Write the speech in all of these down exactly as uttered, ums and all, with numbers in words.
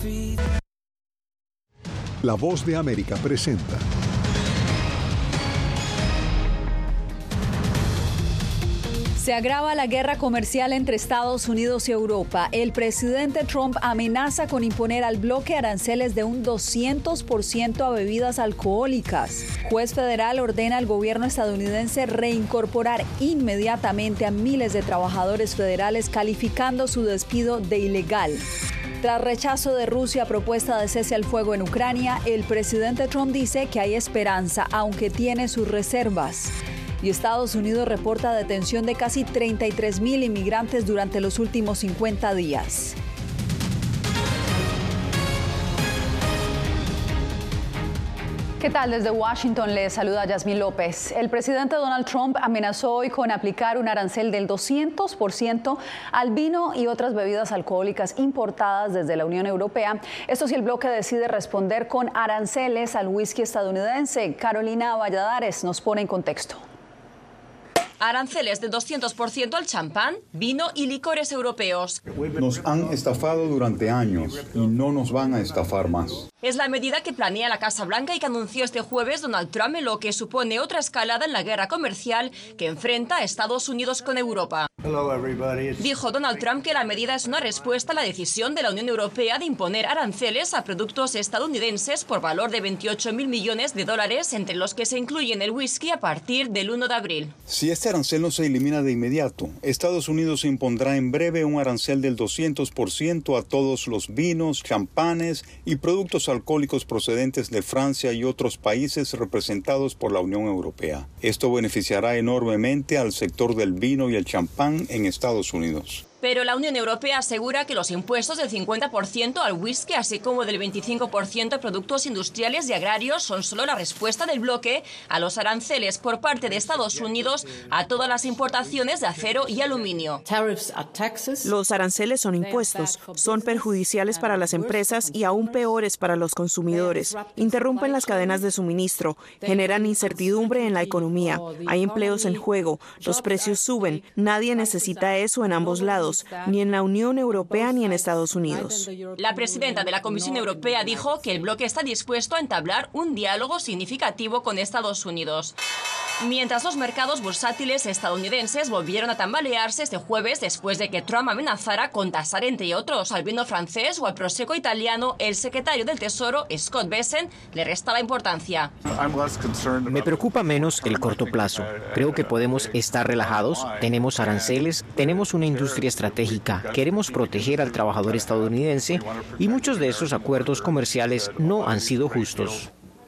La Voz de América presenta. Se agrava la guerra comercial entre Estados Unidos y Europa. El presidente Trump amenaza con imponer al bloque aranceles de un doscientos por ciento a bebidas alcohólicas. Juez federal ordena al gobierno estadounidense reincorporar inmediatamente a miles de trabajadores federales, calificando su despido de ilegal. Tras rechazo de Rusia a propuesta de cese al fuego en Ucrania, el presidente Trump dice que hay esperanza, aunque tiene sus reservas. Y Estados Unidos reporta detención de casi treinta y tres mil inmigrantes durante los últimos cincuenta días. ¿Qué tal? Desde Washington les saluda Yasmín López. El presidente Donald Trump amenazó hoy con aplicar un arancel del doscientos por ciento al vino y otras bebidas alcohólicas importadas desde la Unión Europea. Esto si el bloque decide responder con aranceles al whisky estadounidense. Carolina Valladares nos pone en contexto. Aranceles del doscientos por ciento al champán, vino y licores europeos. Nos han estafado durante años y no nos van a estafar más. Es la medida que planea la Casa Blanca y que anunció este jueves Donald Trump, en lo que supone otra escalada en la guerra comercial que enfrenta a Estados Unidos con Europa. Dijo Donald Trump que la medida es una respuesta a la decisión de la Unión Europea de imponer aranceles a productos estadounidenses por valor de veintiocho mil millones de dólares, entre los que se incluyen el whisky a partir del uno de abril. Si este arancel no se elimina de inmediato, Estados Unidos impondrá en breve un arancel del doscientos por ciento a todos los vinos, champanes y productos alcohólicos procedentes de Francia y otros países representados por la Unión Europea. Esto beneficiará enormemente al sector del vino y el champán en Estados Unidos. Pero la Unión Europea asegura que los impuestos del cincuenta por ciento al whisky, así como del veinticinco por ciento a productos industriales y agrarios, son solo la respuesta del bloque a los aranceles por parte de Estados Unidos a todas las importaciones de acero y aluminio. Los aranceles son impuestos, son perjudiciales para las empresas y aún peores para los consumidores. Interrumpen las cadenas de suministro, generan incertidumbre en la economía, hay empleos en juego, los precios suben, nadie necesita eso en ambos lados, ni en la Unión Europea ni en Estados Unidos. La presidenta de la Comisión Europea dijo que el bloque está dispuesto a entablar un diálogo significativo con Estados Unidos. Mientras los mercados bursátiles estadounidenses volvieron a tambalearse este jueves después de que Trump amenazara con tasar, entre otros, al vino francés o al prosecco italiano, el secretario del Tesoro, Scott Bessent, le restaba importancia. Me preocupa menos el corto plazo. Creo que podemos estar relajados, tenemos aranceles, tenemos una industria estratégica, queremos proteger al trabajador estadounidense y muchos de esos acuerdos comerciales no han sido justos.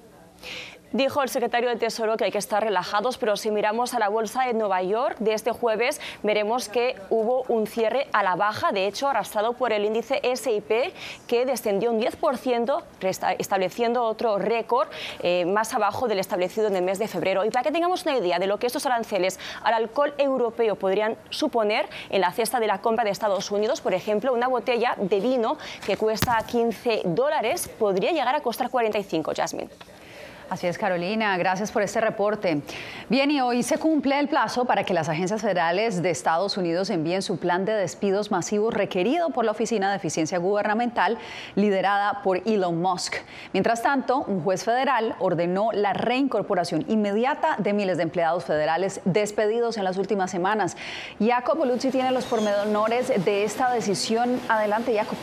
Dijo el secretario del Tesoro que hay que estar relajados, pero si miramos a la bolsa de Nueva York de este jueves, veremos que hubo un cierre a la baja, de hecho arrastrado por el índice ese y pe, que descendió un diez por ciento, estableciendo otro récord eh, más abajo del establecido en el mes de febrero. Y para que tengamos una idea de lo que estos aranceles al alcohol europeo podrían suponer en la cesta de la compra de Estados Unidos, por ejemplo, una botella de vino que cuesta quince dólares podría llegar a costar cuarenta y cinco, Yasmín. Así es, Carolina, gracias por este reporte. Bien, y hoy se cumple el plazo para que las agencias federales de Estados Unidos envíen su plan de despidos masivos requerido por la Oficina de Eficiencia Gubernamental, liderada por Elon Musk. Mientras tanto, un juez federal ordenó la reincorporación inmediata de miles de empleados federales despedidos en las últimas semanas. Jacopo Luzzi tiene los pormenores de esta decisión. Adelante, Jacopo.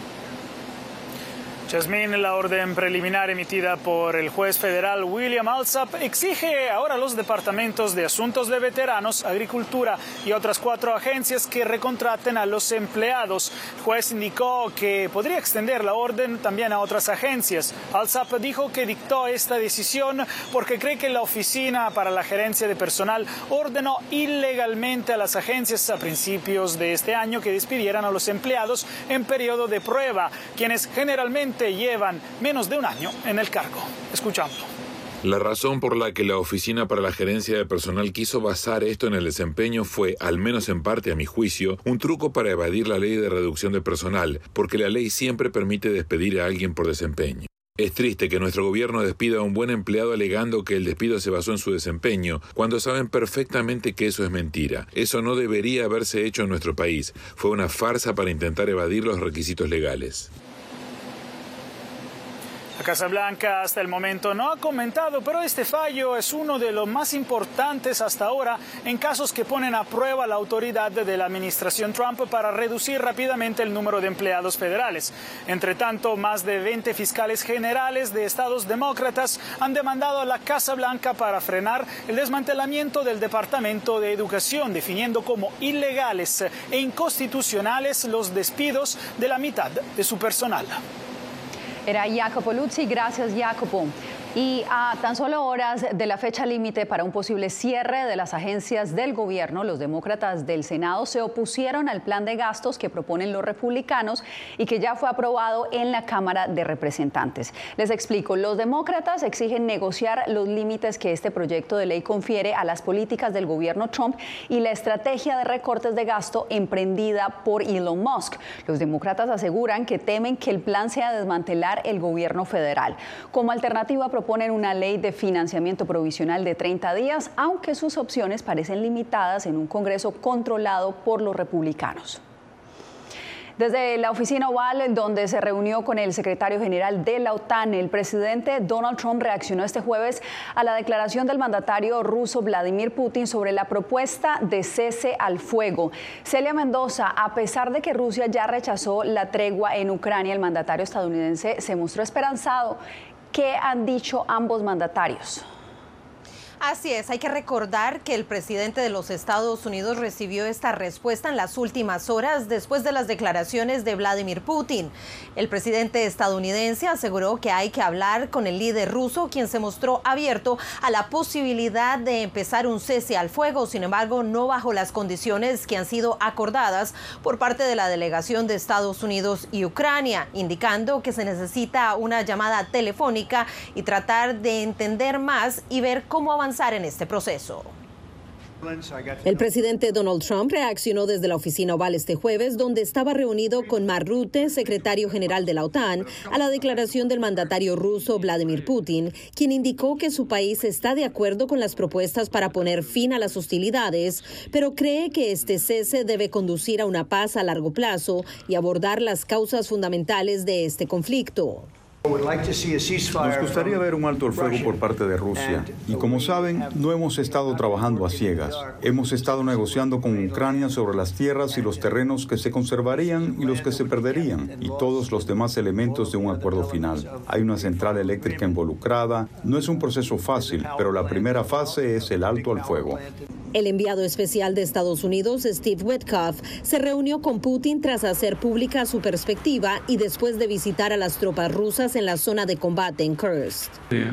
Yasmín, la orden preliminar emitida por el juez federal William Alsup exige ahora a los departamentos de Asuntos de Veteranos, Agricultura y otras cuatro agencias que recontraten a los empleados. El juez indicó que podría extender la orden también a otras agencias. Alsup dijo que dictó esta decisión porque cree que la Oficina para la Gerencia de Personal ordenó ilegalmente a las agencias a principios de este año que despidieran a los empleados en periodo de prueba, quienes generalmente llevan menos de un año en el cargo. Escuchámoslo. La razón por la que la Oficina para la Gerencia de Personal quiso basar esto en el desempeño fue, al menos en parte a mi juicio, un truco para evadir la ley de reducción de personal, porque la ley siempre permite despedir a alguien por desempeño. Es triste que nuestro gobierno despida a un buen empleado alegando que el despido se basó en su desempeño, cuando saben perfectamente que eso es mentira. Eso no debería haberse hecho en nuestro país. Fue una farsa para intentar evadir los requisitos legales. La Casa Blanca hasta el momento no ha comentado, pero este fallo es uno de los más importantes hasta ahora en casos que ponen a prueba la autoridad de la administración Trump para reducir rápidamente el número de empleados federales. Entre tanto, más de veinte fiscales generales de estados demócratas han demandado a la Casa Blanca para frenar el desmantelamiento del Departamento de Educación, definiendo como ilegales e inconstitucionales los despidos de la mitad de su personal. Era Jacopo Luzzi, gracias Jacopo. Y a tan solo horas de la fecha límite para un posible cierre de las agencias del gobierno, los demócratas del Senado se opusieron al plan de gastos que proponen los republicanos y que ya fue aprobado en la Cámara de Representantes. Les explico, los demócratas exigen negociar los límites que este proyecto de ley confiere a las políticas del gobierno Trump y la estrategia de recortes de gasto emprendida por Elon Musk. Los demócratas aseguran que temen que el plan sea desmantelar el gobierno federal. Como alternativa proponen una ley de financiamiento provisional de treinta días, aunque sus opciones parecen limitadas en un Congreso controlado por los republicanos. Desde la oficina oval, donde se reunió con el secretario general de la OTAN, el presidente Donald Trump reaccionó este jueves a la declaración del mandatario ruso Vladimir Putin sobre la propuesta de cese al fuego. Celia Mendoza, a pesar de que Rusia ya rechazó la tregua en Ucrania, el mandatario estadounidense se mostró esperanzado. ¿Qué han dicho ambos mandatarios? Así es, hay que recordar que el presidente de los Estados Unidos recibió esta respuesta en las últimas horas después de las declaraciones de Vladimir Putin. El presidente estadounidense aseguró que hay que hablar con el líder ruso, quien se mostró abierto a la posibilidad de empezar un cese al fuego, sin embargo, no bajo las condiciones que han sido acordadas por parte de la delegación de Estados Unidos y Ucrania, indicando que se necesita una llamada telefónica y tratar de entender más y ver cómo avanzar en este proceso. El presidente Donald Trump reaccionó desde la oficina oval este jueves, donde estaba reunido con Mark Rutte, secretario general de la OTAN, a la declaración del mandatario ruso Vladimir Putin, quien indicó que su país está de acuerdo con las propuestas para poner fin a las hostilidades, pero cree que este cese debe conducir a una paz a largo plazo y abordar las causas fundamentales de este conflicto. Nos gustaría ver un alto el fuego por parte de Rusia. Y como saben, no hemos estado trabajando a ciegas. Hemos estado negociando con Ucrania sobre las tierras y los terrenos que se conservarían y los que se perderían, y todos los demás elementos de un acuerdo final. Hay una central eléctrica involucrada. No es un proceso fácil, pero la primera fase es el alto al fuego. El enviado especial de Estados Unidos, Steve Witkoff, se reunió con Putin tras hacer pública su perspectiva y después de visitar a las tropas rusas en la zona de combate en Kursk.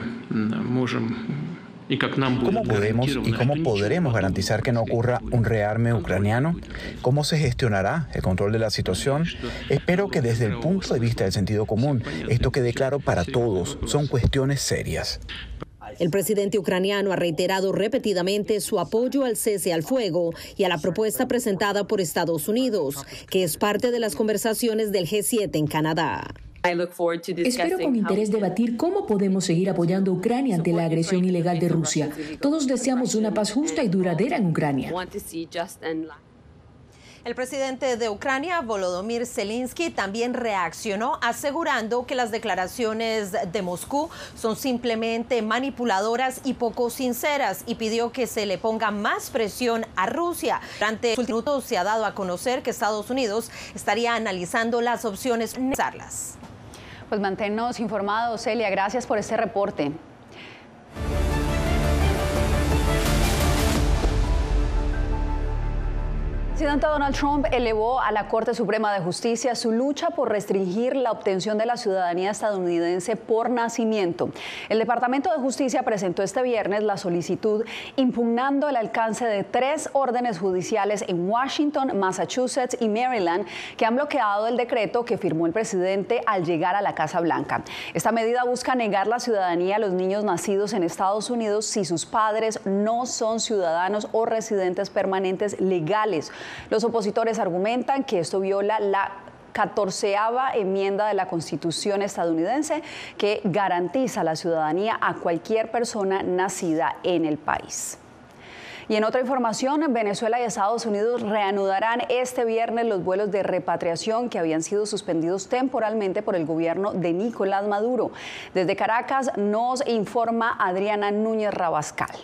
¿Cómo podemos y cómo podremos garantizar que no ocurra un rearme ucraniano? ¿Cómo se gestionará el control de la situación? Espero que desde el punto de vista del sentido común, esto quede claro para todos. Son cuestiones serias. El presidente ucraniano ha reiterado repetidamente su apoyo al cese al fuego y a la propuesta presentada por Estados Unidos, que es parte de las conversaciones del G siete en Canadá. Espero con interés debatir cómo podemos seguir apoyando a Ucrania ante la agresión ilegal de Rusia. Todos deseamos una paz justa y duradera en Ucrania. El presidente de Ucrania, Volodymyr Zelensky, también reaccionó asegurando que las declaraciones de Moscú son simplemente manipuladoras y poco sinceras y pidió que se le ponga más presión a Rusia. Durante los últimos minutos se ha dado a conocer que Estados Unidos estaría analizando las opciones necesarias. Pues manténnos informados, Celia. Gracias por este reporte. El presidente Donald Trump elevó a la Corte Suprema de Justicia su lucha por restringir la obtención de la ciudadanía estadounidense por nacimiento. El Departamento de Justicia presentó este viernes la solicitud impugnando el alcance de tres órdenes judiciales en Washington, Massachusetts y Maryland que han bloqueado el decreto que firmó el presidente al llegar a la Casa Blanca. Esta medida busca negar la ciudadanía a los niños nacidos en Estados Unidos si sus padres no son ciudadanos o residentes permanentes legales. Los opositores argumentan que esto viola la catorceava enmienda de la Constitución estadounidense que garantiza la ciudadanía a cualquier persona nacida en el país. Y en otra información, Venezuela y Estados Unidos reanudarán este viernes los vuelos de repatriación que habían sido suspendidos temporalmente por el gobierno de Nicolás Maduro. Desde Caracas nos informa Adriana Núñez Rabascal.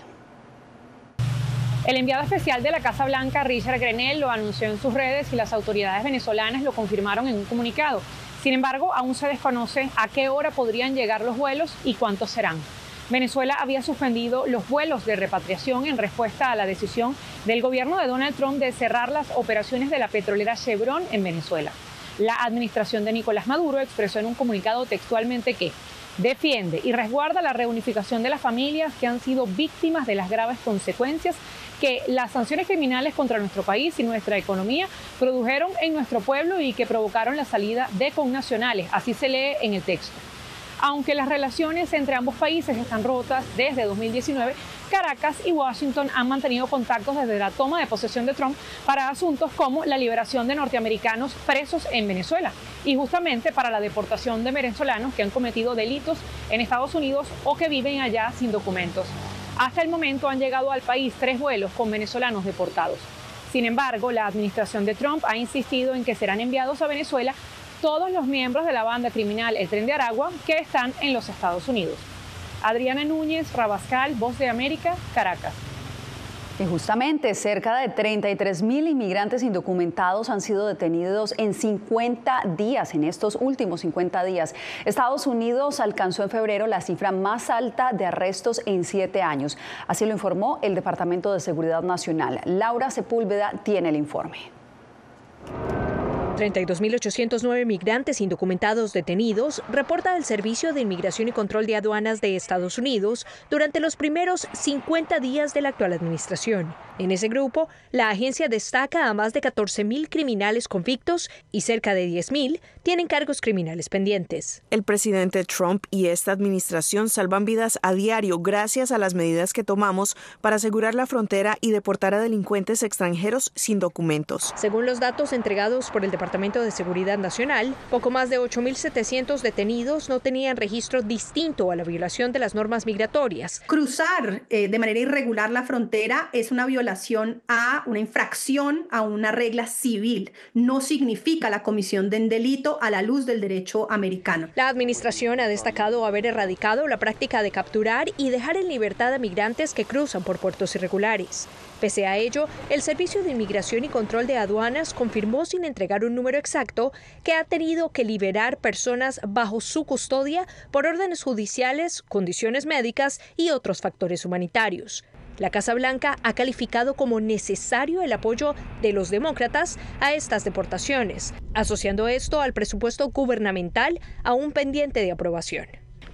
El enviado especial de la Casa Blanca, Richard Grenell, lo anunció en sus redes y las autoridades venezolanas lo confirmaron en un comunicado. Sin embargo, aún se desconoce a qué hora podrían llegar los vuelos y cuántos serán. Venezuela había suspendido los vuelos de repatriación en respuesta a la decisión del gobierno de Donald Trump de cerrar las operaciones de la petrolera Chevron en Venezuela. La administración de Nicolás Maduro expresó en un comunicado textualmente que defiende y resguarda la reunificación de las familias que han sido víctimas de las graves consecuencias que las sanciones criminales contra nuestro país y nuestra economía produjeron en nuestro pueblo y que provocaron la salida de connacionales. Así se lee en el texto. Aunque las relaciones entre ambos países están rotas desde dos mil diecinueve, Caracas y Washington han mantenido contactos desde la toma de posesión de Trump para asuntos como la liberación de norteamericanos presos en Venezuela y justamente para la deportación de venezolanos que han cometido delitos en Estados Unidos o que viven allá sin documentos. Hasta el momento han llegado al país tres vuelos con venezolanos deportados. Sin embargo, la administración de Trump ha insistido en que serán enviados a Venezuela todos los miembros de la banda criminal El Tren de Aragua que están en los Estados Unidos. Adriana Núñez Rabascal, Voz de América, Caracas. Y justamente cerca de treinta y tres mil inmigrantes indocumentados han sido detenidos en cincuenta días, en estos últimos cincuenta días. Estados Unidos alcanzó en febrero la cifra más alta de arrestos en siete años. Así lo informó el Departamento de Seguridad Nacional. Laura Sepúlveda tiene el informe. treinta y dos mil ochocientos nueve migrantes indocumentados detenidos, reporta el Servicio de Inmigración y Control de Aduanas de Estados Unidos durante los primeros cincuenta días de la actual administración. En ese grupo, la agencia destaca a más de catorce mil criminales convictos y cerca de diez mil tienen cargos criminales pendientes. El presidente Trump y esta administración salvan vidas a diario gracias a las medidas que tomamos para asegurar la frontera y deportar a delincuentes extranjeros sin documentos. Según los datos entregados por el Departamento de Seguridad Nacional, poco más de ocho mil setecientos detenidos no tenían registro distinto a la violación de las normas migratorias. Cruzar eh, de manera irregular la frontera es una violación a una infracción a una regla civil. No significa la comisión de un delito a la luz del derecho americano. La administración ha destacado haber erradicado la práctica de capturar y dejar en libertad a migrantes que cruzan por puertos irregulares. Pese a ello, el Servicio de Inmigración y Control de Aduanas confirmó sin entregar un número exacto que ha tenido que liberar personas bajo su custodia por órdenes judiciales, condiciones médicas y otros factores humanitarios. La Casa Blanca ha calificado como necesario el apoyo de los demócratas a estas deportaciones, asociando esto al presupuesto gubernamental aún pendiente de aprobación.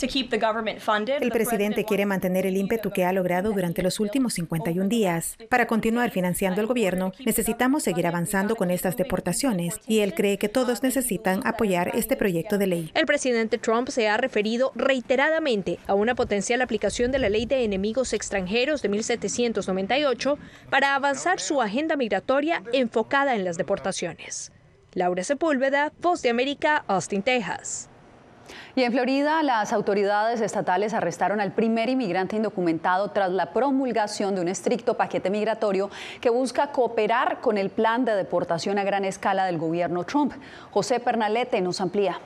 El presidente quiere mantener el ímpetu que ha logrado durante los últimos cincuenta y un días. Para continuar financiando el gobierno, necesitamos seguir avanzando con estas deportaciones y él cree que todos necesitan apoyar este proyecto de ley. El presidente Trump se ha referido reiteradamente a una potencial aplicación de la Ley de Enemigos Extranjeros de mil setecientos noventa y ocho para avanzar su agenda migratoria enfocada en las deportaciones. Laura Sepúlveda, Voz de América, Austin, Texas. Y en Florida, las autoridades estatales arrestaron al primer inmigrante indocumentado tras la promulgación de un estricto paquete migratorio que busca cooperar con el plan de deportación a gran escala del gobierno Trump. José Pernalete nos amplía.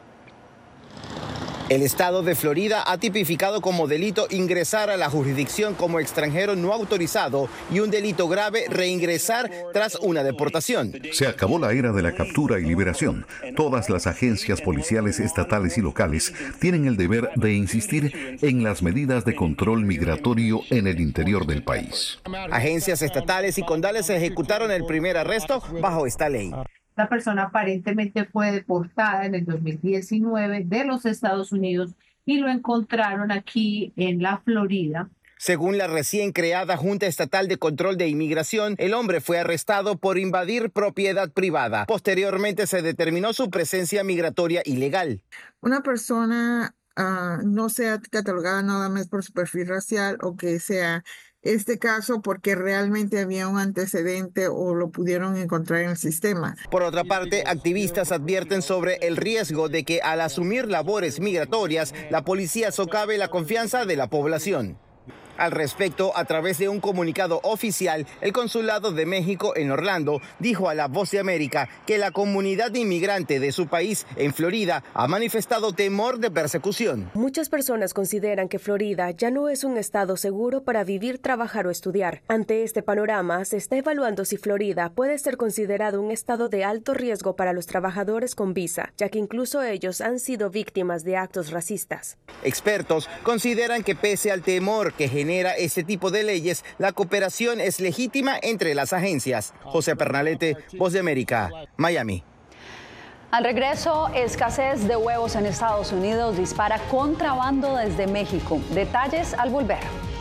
El estado de Florida ha tipificado como delito ingresar a la jurisdicción como extranjero no autorizado y un delito grave reingresar tras una deportación. Se acabó la era de la captura y liberación. Todas las agencias policiales estatales y locales tienen el deber de insistir en las medidas de control migratorio en el interior del país. Agencias estatales y condales ejecutaron el primer arresto bajo esta ley. La persona aparentemente fue deportada en el dos mil diecinueve de los Estados Unidos y lo encontraron aquí en la Florida. Según la recién creada Junta Estatal de Control de Inmigración, el hombre fue arrestado por invadir propiedad privada. Posteriormente se determinó su presencia migratoria ilegal. Una persona uh, no sea catalogada nada más por su perfil racial o que sea este caso porque realmente había un antecedente o lo pudieron encontrar en el sistema. Por otra parte, activistas advierten sobre el riesgo de que al asumir labores migratorias, la policía socave la confianza de la población. Al respecto, a través de un comunicado oficial, el Consulado de México en Orlando dijo a La Voz de América que la comunidad inmigrante de su país en Florida ha manifestado temor de persecución. Muchas personas consideran que Florida ya no es un estado seguro para vivir, trabajar o estudiar. Ante este panorama, se está evaluando si Florida puede ser considerado un estado de alto riesgo para los trabajadores con visa, ya que incluso ellos han sido víctimas de actos racistas. Expertos consideran que pese al temor que genera este tipo de leyes, la cooperación es legítima entre las agencias. José Pernalete, Voz de América, Miami. Al regreso, escasez de huevos en Estados Unidos dispara contrabando desde México. Detalles al volver.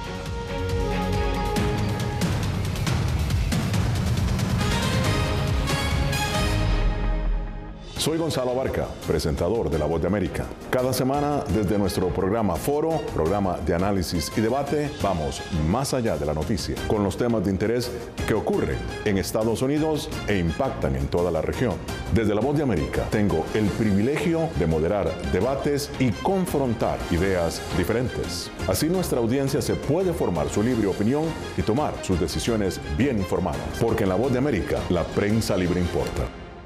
Soy Gonzalo Abarca, presentador de La Voz de América. Cada semana, desde nuestro programa Foro, programa de análisis y debate, vamos más allá de la noticia, con los temas de interés que ocurren en Estados Unidos e impactan en toda la región. Desde La Voz de América, tengo el privilegio de moderar debates y confrontar ideas diferentes. Así nuestra audiencia se puede formar su libre opinión y tomar sus decisiones bien informadas. Porque en La Voz de América, la prensa libre importa.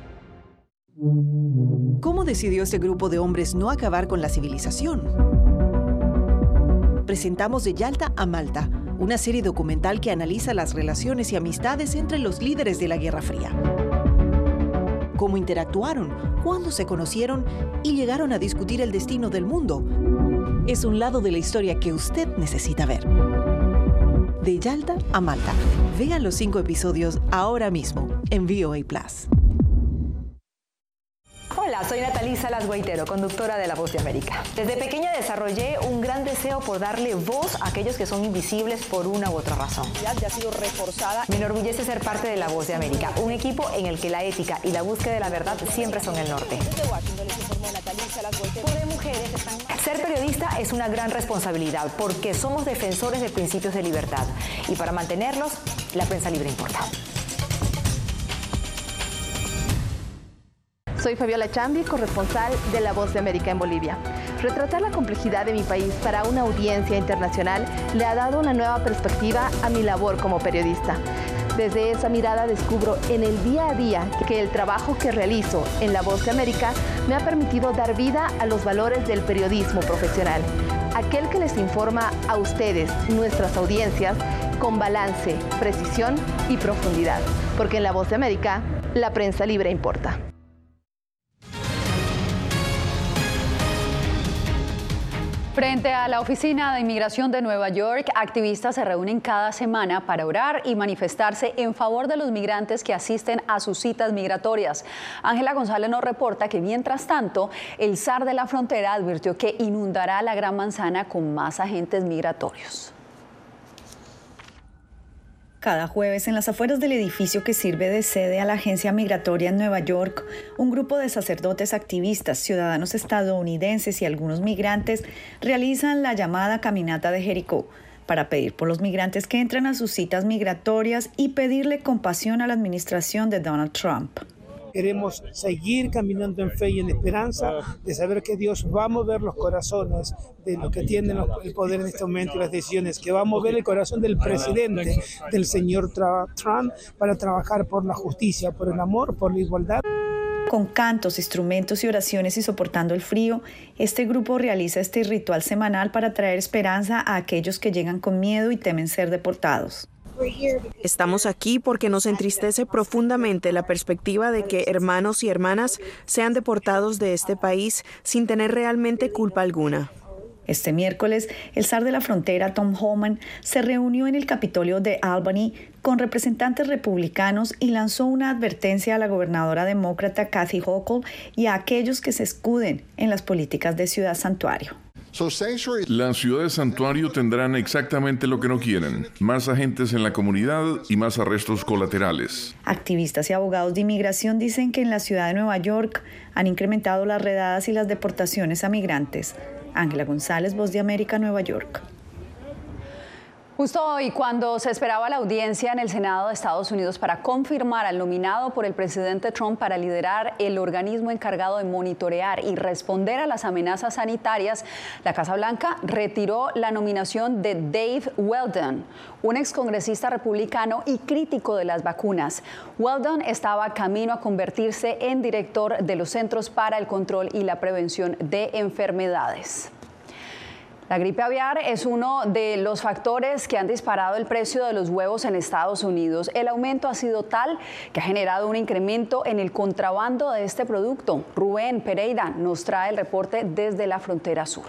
¿Cómo decidió este grupo de hombres no acabar con la civilización? Presentamos De Yalta a Malta, una serie documental que analiza las relaciones y amistades entre los líderes de la Guerra Fría. Cómo interactuaron, cuándo se conocieron y llegaron a discutir el destino del mundo. Es un lado de la historia que usted necesita ver. De Yalta a Malta. Vea los cinco episodios ahora mismo en V O A Plus. Hola, soy Natalí Salas Guaitero, conductora de La Voz de América. Desde pequeña desarrollé un gran deseo por darle voz a aquellos que son invisibles por una u otra razón. Ya ha sido reforzada. Me enorgullece ser parte de La Voz de América, un equipo en el que la ética y la búsqueda de la verdad siempre son el norte. Desde Washington les informó Natalí Salas Guaitero. De mujeres están... Ser periodista es una gran responsabilidad porque somos defensores de principios de libertad y para mantenerlos, la prensa libre importa. Soy Fabiola Chambi, corresponsal de La Voz de América en Bolivia. Retratar la complejidad de mi país para una audiencia internacional le ha dado una nueva perspectiva a mi labor como periodista. Desde esa mirada descubro en el día a día que el trabajo que realizo en La Voz de América me ha permitido dar vida a los valores del periodismo profesional. Aquel que les informa a ustedes, nuestras audiencias, con balance, precisión y profundidad. Porque en La Voz de América, la prensa libre importa. Frente a la Oficina de Inmigración de Nueva York, activistas se reúnen cada semana para orar y manifestarse en favor de los migrantes que asisten a sus citas migratorias. Ángela González nos reporta que, mientras tanto, el zar de la frontera advirtió que inundará la Gran Manzana con más agentes migratorios. Cada jueves, en las afueras del edificio que sirve de sede a la agencia migratoria en Nueva York, un grupo de sacerdotes, activistas, ciudadanos estadounidenses y algunos migrantes realizan la llamada Caminata de Jericó para pedir por los migrantes que entran a sus citas migratorias y pedirle compasión a la administración de Donald Trump. Queremos seguir caminando en fe y en esperanza de saber que Dios va a mover los corazones de los que tienen el poder en este momento y las decisiones, que va a mover el corazón del presidente, del señor Trump, para trabajar por la justicia, por el amor, por la igualdad. Con cantos, instrumentos y oraciones y soportando el frío, este grupo realiza este ritual semanal para traer esperanza a aquellos que llegan con miedo y temen ser deportados. Estamos aquí porque nos entristece profundamente la perspectiva de que hermanos y hermanas sean deportados de este país sin tener realmente culpa alguna. Este miércoles, el zar de la frontera, Tom Homan, se reunió en el Capitolio de Albany con representantes republicanos y lanzó una advertencia a la gobernadora demócrata Kathy Hochul y a aquellos que se escuden en las políticas de Ciudad Santuario. Las ciudades santuario tendrán exactamente lo que no quieren: más agentes en la comunidad y más arrestos colaterales. Activistas y abogados de inmigración dicen que en la ciudad de Nueva York han incrementado las redadas y las deportaciones a migrantes. Ángela González, Voz de América, Nueva York. Justo hoy, cuando se esperaba la audiencia en el Senado de Estados Unidos para confirmar al nominado por el presidente Trump para liderar el organismo encargado de monitorear y responder a las amenazas sanitarias, la Casa Blanca retiró la nominación de Dave Weldon, un excongresista republicano y crítico de las vacunas. Weldon estaba camino a convertirse en director de los Centros para el Control y la Prevención de Enfermedades. La gripe aviar es uno de los factores que han disparado el precio de los huevos en Estados Unidos. El aumento ha sido tal que ha generado un incremento en el contrabando de este producto. Rubén Pereira nos trae el reporte desde la frontera sur.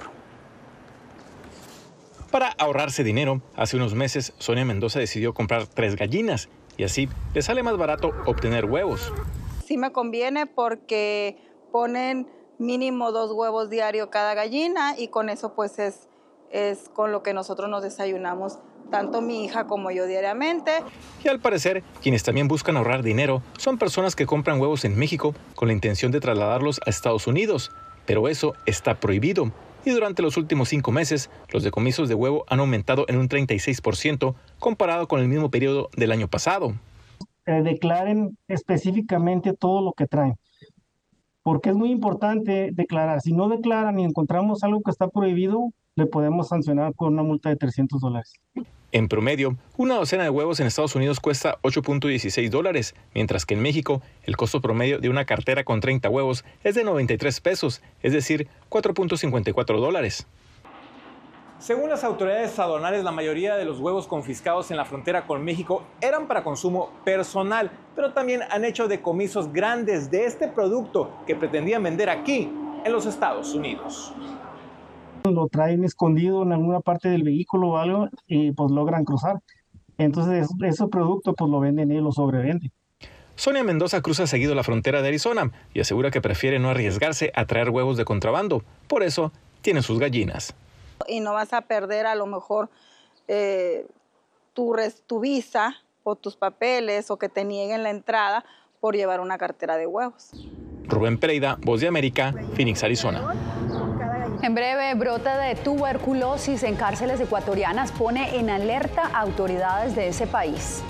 Para ahorrarse dinero, hace unos meses Sonia Mendoza decidió comprar tres gallinas y así le sale más barato obtener huevos. Sí me conviene porque ponen mínimo dos huevos diarios cada gallina y con eso pues es, es con lo que nosotros nos desayunamos, tanto mi hija como yo diariamente. Y al parecer, quienes también buscan ahorrar dinero son personas que compran huevos en México con la intención de trasladarlos a Estados Unidos, pero eso está prohibido. Y durante los últimos cinco meses, los decomisos de huevo han aumentado en un treinta y seis por ciento comparado con el mismo periodo del año pasado. Eh, declaren específicamente todo lo que traen, porque es muy importante declarar. Si no declaran y encontramos algo que está prohibido, le podemos sancionar con una multa de trescientos dólares. En promedio, una docena de huevos en Estados Unidos cuesta ocho punto dieciséis dólares, mientras que en México el costo promedio de una cartera con treinta huevos es de noventa y tres pesos, es decir, cuatro punto cincuenta y cuatro dólares. Según las autoridades aduanales, la mayoría de los huevos confiscados en la frontera con México eran para consumo personal, pero también han hecho decomisos grandes de este producto que pretendían vender aquí, en los Estados Unidos. Lo traen escondido en alguna parte del vehículo o algo y pues logran cruzar. Entonces ese producto pues lo venden y lo sobrevenden. Sonia Mendoza cruza seguido la frontera de Arizona y asegura que prefiere no arriesgarse a traer huevos de contrabando. Por eso tiene sus gallinas. Y no vas a perder a lo mejor eh, tu, res, tu visa o tus papeles o que te nieguen la entrada por llevar una cartera de huevos. Rubén Pereira, Voz de América, Phoenix, Arizona. En breve, brote de tuberculosis en cárceles ecuatorianas pone en alerta a autoridades de ese país.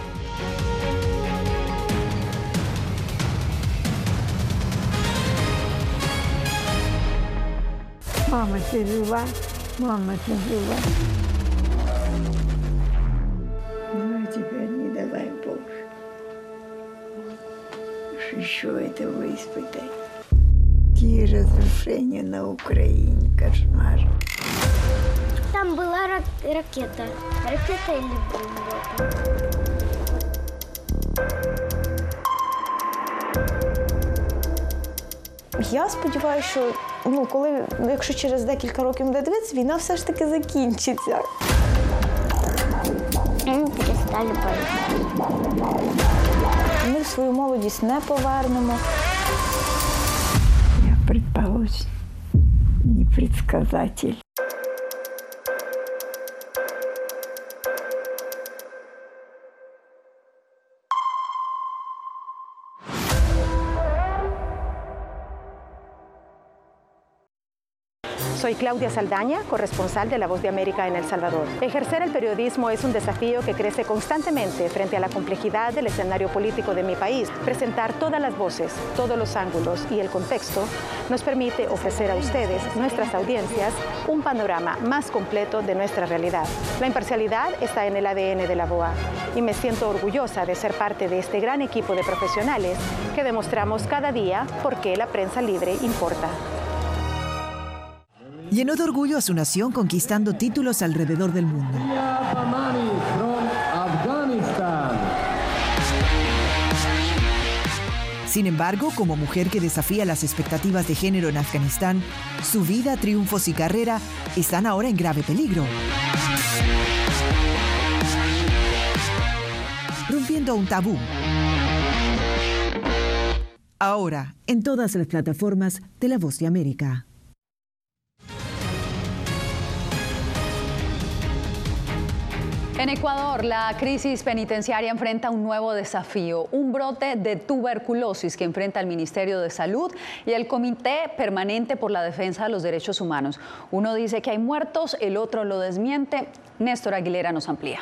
Mama, Silva. Мама, жива. Ну, теперь не давай Боже. Еще этого испытать. Какие разрушения на Украине, кошмар. Там была рак ракета. Ракета или бомба? Я сподіваюся, що ну, коли, якщо через декілька років буде дивитися, війна все ж таки закінчиться. Ми перестали боятися. Ми свою молодість не повернемо. Я предположу, непредсказатель. Soy Claudia Saldaña, corresponsal de La Voz de América en El Salvador. Ejercer el periodismo es un desafío que crece constantemente frente a la complejidad del escenario político de mi país. Presentar todas las voces, todos los ángulos y el contexto nos permite ofrecer a ustedes, nuestras audiencias, un panorama más completo de nuestra realidad. La imparcialidad está en el A D N de la B O A y me siento orgullosa de ser parte de este gran equipo de profesionales que demostramos cada día por qué la prensa libre importa. Llenó de orgullo a su nación conquistando títulos alrededor del mundo. Sin embargo, como mujer que desafía las expectativas de género en Afganistán, su vida, triunfos y carrera están ahora en grave peligro. Rompiendo un tabú. Ahora, en todas las plataformas de La Voz de América. En Ecuador, la crisis penitenciaria enfrenta un nuevo desafío, un brote de tuberculosis que enfrenta el Ministerio de Salud y el Comité Permanente por la Defensa de los Derechos Humanos. Uno dice que hay muertos, el otro lo desmiente. Néstor Aguilera nos amplía.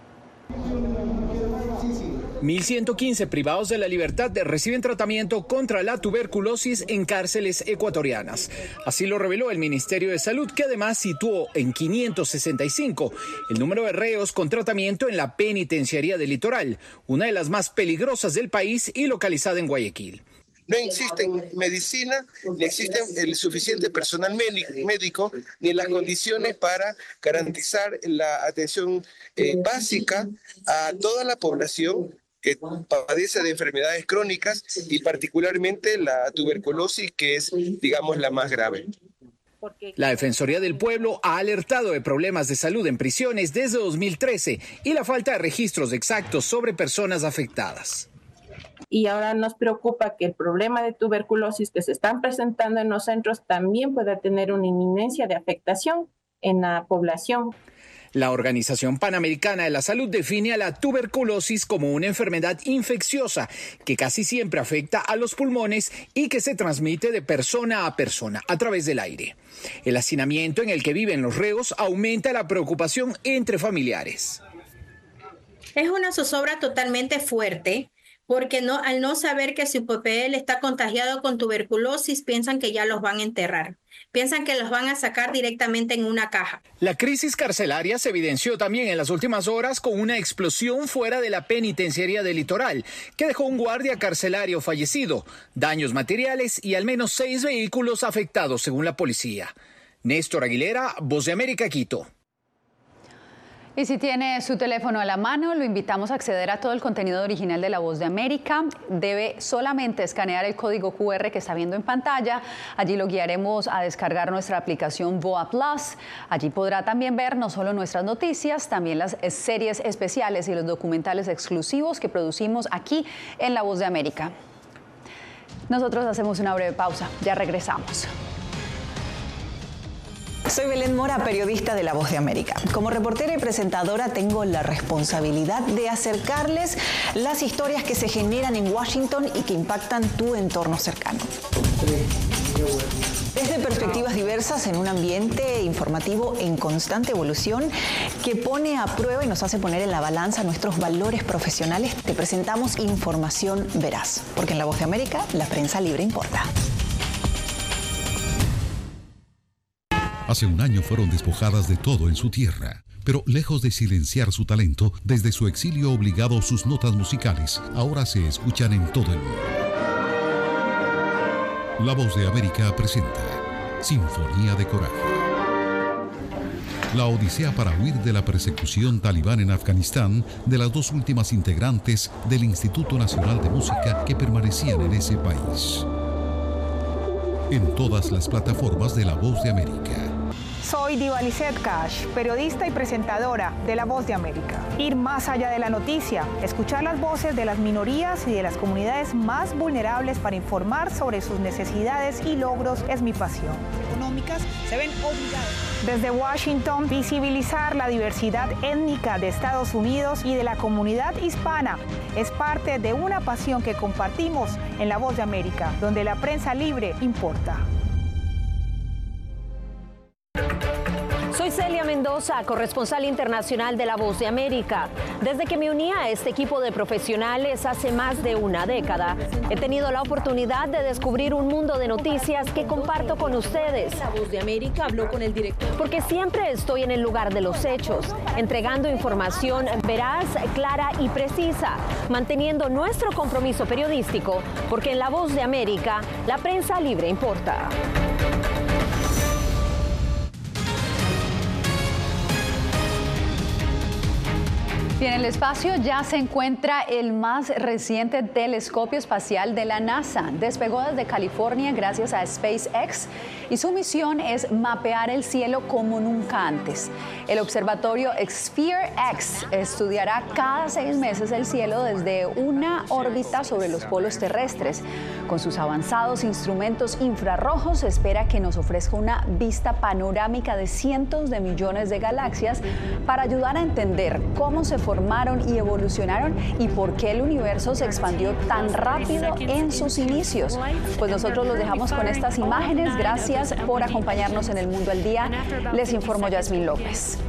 mil ciento quince privados de la libertad reciben tratamiento contra la tuberculosis en cárceles ecuatorianas. Así lo reveló el Ministerio de Salud, que además situó en quinientos sesenta y cinco el número de reos con tratamiento en la penitenciaría del Litoral, una de las más peligrosas del país y localizada en Guayaquil. No existen medicina, ni existe el suficiente personal médico, ni las condiciones para garantizar la atención eh, básica a toda la población que padece de enfermedades crónicas y particularmente la tuberculosis, que es, digamos, la más grave. La Defensoría del Pueblo ha alertado de problemas de salud en prisiones desde dos mil trece y la falta de registros exactos sobre personas afectadas. Y ahora nos preocupa que el problema de tuberculosis que se están presentando en los centros también pueda tener una inminencia de afectación en la población. La Organización Panamericana de la Salud define a la tuberculosis como una enfermedad infecciosa que casi siempre afecta a los pulmones y que se transmite de persona a persona a través del aire. El hacinamiento en el que viven los reos aumenta la preocupación entre familiares. Es una zozobra totalmente fuerte, porque no, al no saber que su papel está contagiado con tuberculosis, piensan que ya los van a enterrar. Piensan que los van a sacar directamente en una caja. La crisis carcelaria se evidenció también en las últimas horas con una explosión fuera de la penitenciaría del Litoral, que dejó un guardia carcelario fallecido, daños materiales y al menos seis vehículos afectados, según la policía. Néstor Aguilera, Voz de América, Quito. Y si tiene su teléfono a la mano, lo invitamos a acceder a todo el contenido original de La Voz de América. Debe solamente escanear el código cu erre que está viendo en pantalla. Allí lo guiaremos a descargar nuestra aplicación V O A Plus. Allí podrá también ver no solo nuestras noticias, también las series especiales y los documentales exclusivos que producimos aquí en La Voz de América. Nosotros hacemos una breve pausa. Ya regresamos. Soy Belén Mora, periodista de La Voz de América. Como reportera y presentadora tengo la responsabilidad de acercarles las historias que se generan en Washington y que impactan tu entorno cercano. Desde perspectivas diversas en un ambiente informativo en constante evolución que pone a prueba y nos hace poner en la balanza nuestros valores profesionales, te presentamos información veraz, porque en La Voz de América la prensa libre importa. Hace un año fueron despojadas de todo en su tierra, pero lejos de silenciar su talento, desde su exilio obligado sus notas musicales ahora se escuchan en todo el mundo. La Voz de América presenta Sinfonía de Coraje. La odisea para huir de la persecución talibán en Afganistán de las dos últimas integrantes del Instituto Nacional de Música que permanecían en ese país. En todas las plataformas de La Voz de América. Soy Diva Lizette Cash, periodista y presentadora de La Voz de América. Ir más allá de la noticia, escuchar las voces de las minorías y de las comunidades más vulnerables para informar sobre sus necesidades y logros es mi pasión. Económicas se ven obligadas. Desde Washington, visibilizar la diversidad étnica de Estados Unidos y de la comunidad hispana es parte de una pasión que compartimos en La Voz de América, donde la prensa libre importa. Soy Celia Mendoza, corresponsal internacional de La Voz de América. Desde que me uní a este equipo de profesionales hace más de una década, he tenido la oportunidad de descubrir un mundo de noticias que comparto con ustedes. La Voz de América habló con el director. Porque siempre estoy en el lugar de los hechos, entregando información veraz, clara y precisa, manteniendo nuestro compromiso periodístico, porque en La Voz de América, la prensa libre importa. Y en el espacio ya se encuentra el más reciente telescopio espacial de la NASA. Despegó desde California gracias a SpaceX y su misión es mapear el cielo como nunca antes. El observatorio Sphere-X estudiará cada seis meses el cielo desde una órbita sobre los polos terrestres. Con sus avanzados instrumentos infrarrojos se espera que nos ofrezca una vista panorámica de cientos de millones de galaxias para ayudar a entender cómo se formaron y evolucionaron y por qué el universo se expandió tan rápido en sus inicios. Pues nosotros los dejamos con estas imágenes. Gracias por acompañarnos en El Mundo al Día. Les informó Yasmín López.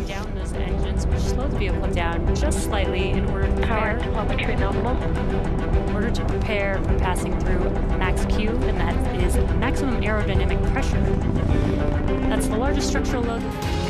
In order to prepare for passing through max Q, and that is maximum aerodynamic pressure. That's the largest structural load.